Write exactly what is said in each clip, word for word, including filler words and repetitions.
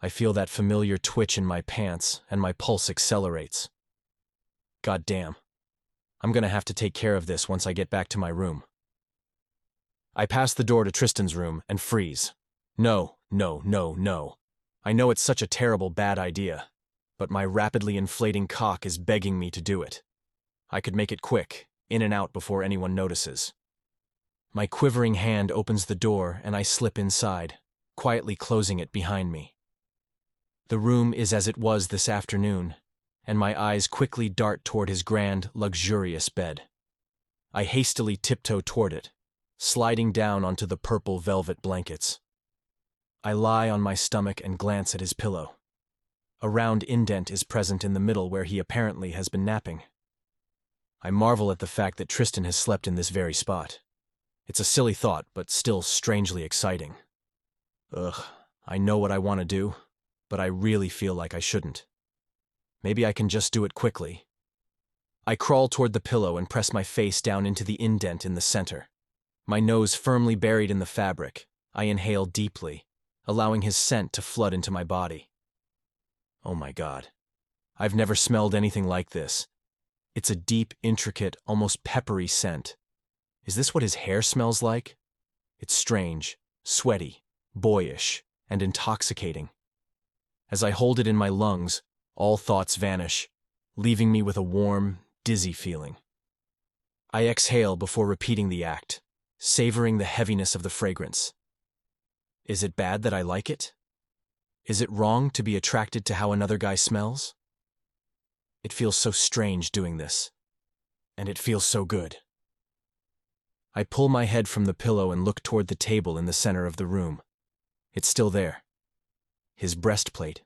I feel that familiar twitch in my pants, and my pulse accelerates. God damn. I'm gonna have to take care of this once I get back to my room. I pass the door to Tristan's room and freeze. No, no, no, no. I know it's such a terrible bad idea, but my rapidly inflating cock is begging me to do it. I could make it quick, in and out before anyone notices. My quivering hand opens the door and I slip inside, quietly closing it behind me. The room is as it was this afternoon, and my eyes quickly dart toward his grand, luxurious bed. I hastily tiptoe toward it, sliding down onto the purple velvet blankets. I lie on my stomach and glance at his pillow. A round indent is present in the middle where he apparently has been napping. I marvel at the fact that Tristan has slept in this very spot. It's a silly thought, but still strangely exciting. Ugh, I know what I want to do, but I really feel like I shouldn't. Maybe I can just do it quickly. I crawl toward the pillow and press my face down into the indent in the center. My nose firmly buried in the fabric, I inhale deeply, allowing his scent to flood into my body. Oh my God. I've never smelled anything like this. It's a deep, intricate, almost peppery scent. Is this what his hair smells like? It's strange, sweaty, boyish, and intoxicating. As I hold it in my lungs, all thoughts vanish, leaving me with a warm, dizzy feeling. I exhale before repeating the act, savoring the heaviness of the fragrance. Is it bad that I like it? Is it wrong to be attracted to how another guy smells? It feels so strange doing this, and it feels so good. I pull my head from the pillow and look toward the table in the center of the room. It's still there. His breastplate.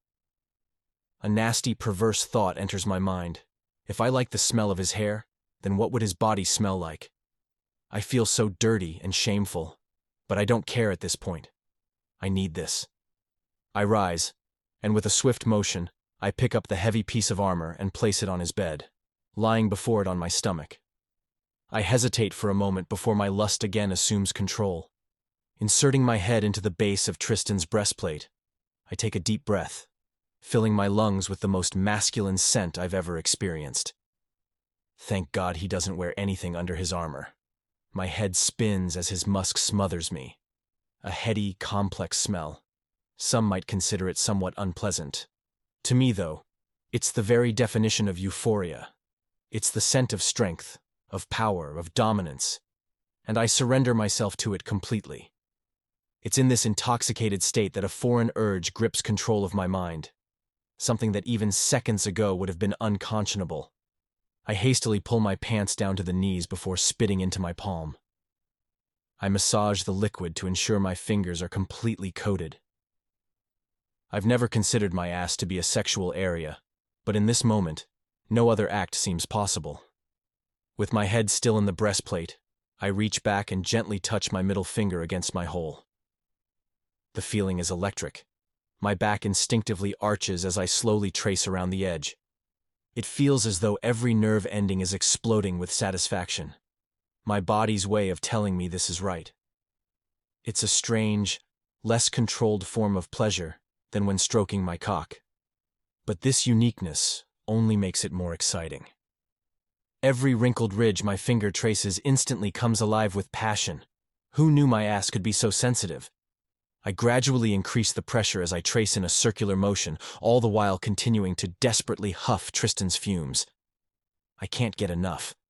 A nasty, perverse thought enters my mind. If I like the smell of his hair, then what would his body smell like? I feel so dirty and shameful, but I don't care at this point. I need this. I rise, and with a swift motion, I pick up the heavy piece of armor and place it on his bed, lying before it on my stomach. I hesitate for a moment before my lust again assumes control. Inserting my head into the base of Tristan's breastplate, I take a deep breath, filling my lungs with the most masculine scent I've ever experienced. Thank God he doesn't wear anything under his armor. My head spins as his musk smothers me. A heady, complex smell. Some might consider it somewhat unpleasant. To me, though, it's the very definition of euphoria. It's the scent of strength, of power, of dominance, and I surrender myself to it completely. It's in this intoxicated state that a foreign urge grips control of my mind, something that even seconds ago would have been unconscionable. I hastily pull my pants down to the knees before spitting into my palm. I massage the liquid to ensure my fingers are completely coated. I've never considered my ass to be a sexual area, but in this moment, no other act seems possible. With my head still in the breastplate, I reach back and gently touch my middle finger against my hole. The feeling is electric. My back instinctively arches as I slowly trace around the edge. It feels as though every nerve ending is exploding with satisfaction. My body's way of telling me this is right. It's a strange, less controlled form of pleasure than when stroking my cock. But this uniqueness only makes it more exciting. Every wrinkled ridge my finger traces instantly comes alive with passion. Who knew my ass could be so sensitive? I gradually increase the pressure as I trace in a circular motion, all the while continuing to desperately huff Tristan's fumes. I can't get enough.